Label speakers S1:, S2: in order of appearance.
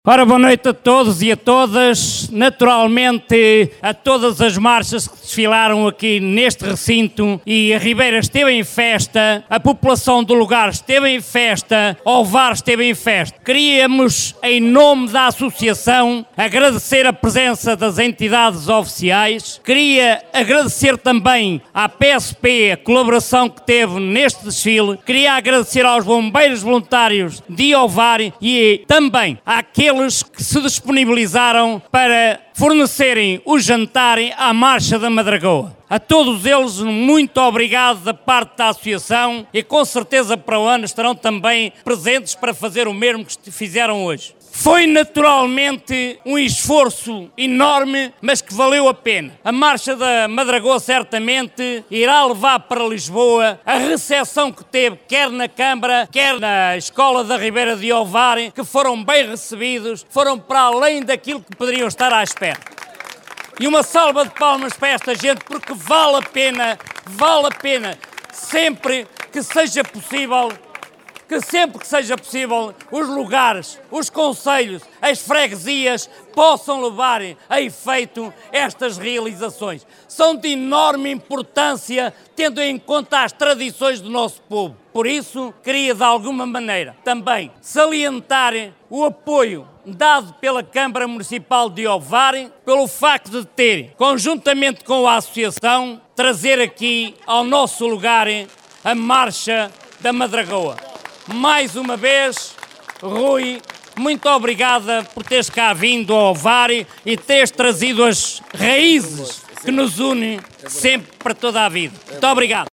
S1: Ora, boa noite a todos e a todas. Naturalmente, a todas as marchas que desfilaram aqui neste recinto, e a Ribeira esteve em festa, a população do lugar esteve em festa, Ovar esteve em festa. Queríamos, em nome da associação, agradecer a presença das entidades oficiais. Queria agradecer também à PSP a colaboração que teve neste desfile. Queria agradecer aos bombeiros voluntários de Ovar e também àqueles que se disponibilizaram para fornecerem o jantar à Marcha da Madragoa. A todos eles, muito obrigado da parte da associação, e com certeza para o ano estarão também presentes para fazer o mesmo que fizeram hoje. Foi naturalmente um esforço enorme, mas que valeu a pena. A Marcha da Madragoa certamente irá levar para Lisboa a recepção que teve, quer na Câmara, quer na Escola da Ribeira de Ovar, que foram bem recebidos, foram para além daquilo que poderiam estar à espera. E uma salva de palmas para esta gente, porque vale a pena, sempre que seja possível, os lugares, os concelhos, as freguesias possam levar a efeito estas realizações. São de enorme importância, tendo em conta as tradições do nosso povo. Por isso, queria de alguma maneira também salientar o apoio dado pela Câmara Municipal de Ovar, pelo facto de ter, conjuntamente com a Associação, trazer aqui ao nosso lugar a Marcha da Madragoa. Mais uma vez, Rui, muito obrigada por teres cá vindo ao Ovar e teres trazido as raízes que nos unem sempre para toda a vida. Muito obrigado.